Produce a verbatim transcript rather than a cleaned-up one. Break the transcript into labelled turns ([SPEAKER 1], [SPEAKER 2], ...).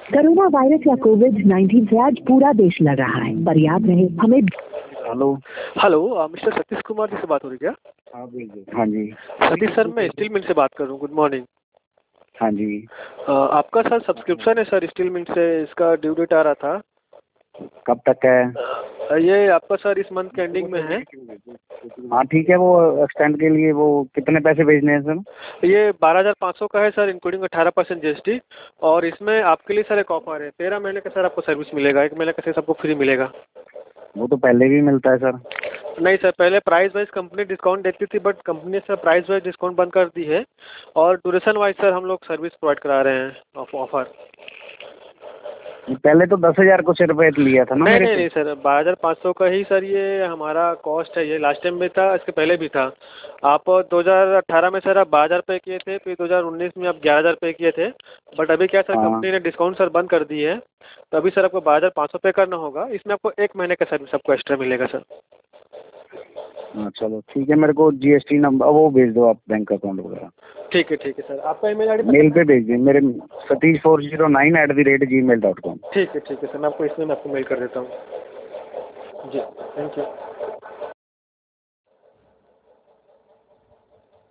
[SPEAKER 1] Corona virus या covid nineteen से आज पूरा देश लड़ रहा है, पर याद रहे हमें।
[SPEAKER 2] Hello
[SPEAKER 3] hello mister Satish Kumar ji से बात हो रही क्या?
[SPEAKER 2] हाँ बिल्कुल हाँ जी
[SPEAKER 3] सतीश सर, मैं स्टील मिल से बात कर रहा हूँ। Good morning.
[SPEAKER 2] हाँ जी
[SPEAKER 3] अ, आपका सर सब्सक्रिप्शन है सर स्टील मिल से, इसका ड्यू डेट आ रहा था।
[SPEAKER 2] कब तक है?
[SPEAKER 3] अ, ये आपका सर इस मंथ के एंडिंग में है।
[SPEAKER 2] हाँ ठीक है, वो एक्सटेंड के लिए वो कितने पैसे भेजने हैं सर?
[SPEAKER 3] ये बारह हज़ार पाँच सौ का है सर, इंक्लूडिंग अठारह परसेंट जीएसटी। और इसमें आपके लिए सर एक ऑफर है, तेरह महीने का सर आपको सर्विस मिलेगा, एक महीने का सर्विस आपको फ्री मिलेगा।
[SPEAKER 2] वो तो पहले भी मिलता है सर।
[SPEAKER 3] नहीं सर, पहले प्राइस वाइज कंपनी डिस्काउंट देती थी, बट कंपनी ने सर प्राइस वाइज डिस्काउंट बंद कर दी है और ड्यूरेशन वाइज सर हम लोग सर्विस प्रोवाइड करा रहे हैं ऑफर।
[SPEAKER 2] पहले तो दस हजार कुछ रुपए लिया था ना
[SPEAKER 3] नहीं
[SPEAKER 2] मेरे
[SPEAKER 3] नहीं
[SPEAKER 2] से।
[SPEAKER 3] नहीं सर, बारह हज़ार पाँच सौ का ही सर ये हमारा कॉस्ट है। ये लास्ट टाइम भी था, इसके पहले भी था। आप दो हज़ार अठारह में सर आप बारह हज़ार पे किए थे, फिर दो हज़ार उन्नीस में आप ग्यारह हज़ार पे किए थे। बट अभी क्या सर,
[SPEAKER 2] हाँ
[SPEAKER 3] कंपनी ने डिस्काउंट सर बंद कर दी है, तो अभी सर आपको बारह हज़ार पाँच सौ पे करना होगा। इसमें आपको एक महीने का सर्विस आपको एक्स्ट्रा मिलेगा सर।
[SPEAKER 2] हाँ चलो ठीक है, मेरे को जीएसटी नंबर वो भेज दो आप, बैंक अकाउंट वगैरह।
[SPEAKER 3] ठीक है ठीक है सर, आपका ईमेल आईडी
[SPEAKER 2] मेल पे भेज दें, मेरे Satish four zero nine at the rate gmail dot com.
[SPEAKER 3] ठीक है ठीक है सर, मैं आपको इसमें मैं आपको मेल कर देता हूँ जी। Thank you.